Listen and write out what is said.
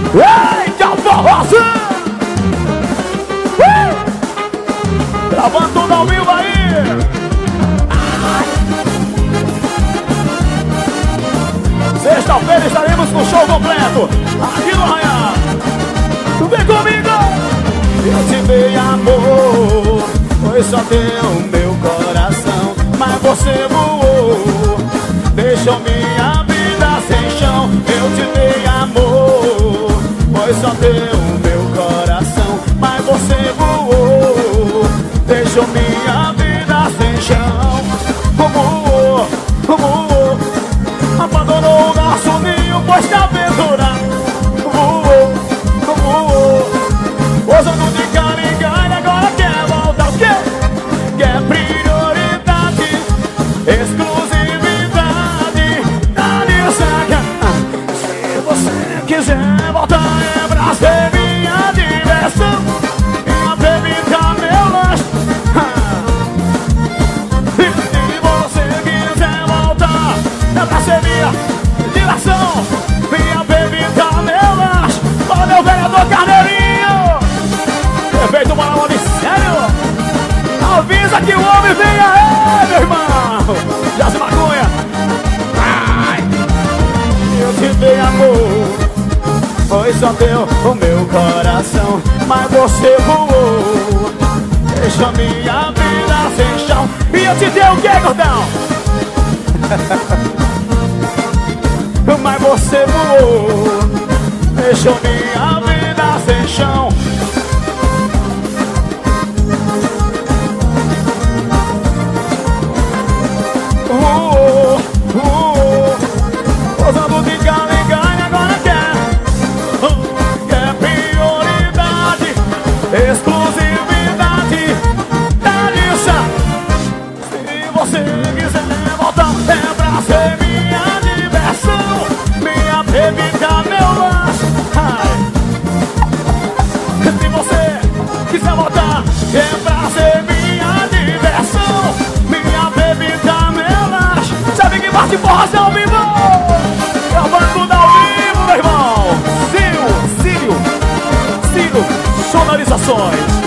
Eita, forrozinho! Gravando tudo ao vivo aí! Sexta-feira estaremos com o show completo aqui no Arraial. Vem comigo! Eu te dei amor, foi só teu meu coração, mas você voou, deixou minha vida sem chão. Eu te dei amor, foi só teu meu coração, mas você voou, deixou minha vida sem chão. Voou, voou, abandonou o nosso ninho, pois te aventurar. Voou, voou, usando de cara em galho, agora quer voltar. O quê? Quer prioridade, exclusividade. Dá-lhe saca. Se você quiser voltar, é pra ser minha diversão, minha bebida, meu lanche. Se você quiser voltar, é pra ser minha diversão, minha bebida, meu lanche. Olha o vereador Carneirinho, prefeito Maraú de sério. Avisa que o homem vem aí, meu irmão. Já se maconha. Ai, eu te dei amor, foi só teu o meu coração, mas você voou, deixou minha vida sem chão. E eu te dei o que, gordão? Mas você voou, deixou minha vida sem chão. Usando de galho em galho, agora quer prioridade, exclusividade. Delícia. Se você quiser voltar, é pra ser minha diversão, minha bebida, meu lanche. Se você quiser voltar, é pra ser minha diversão, minha bebida, meu lanche. Sabe que bate porra ao vivo? Gravando tudo ao vivo, meu irmão. Círio, sonorizações.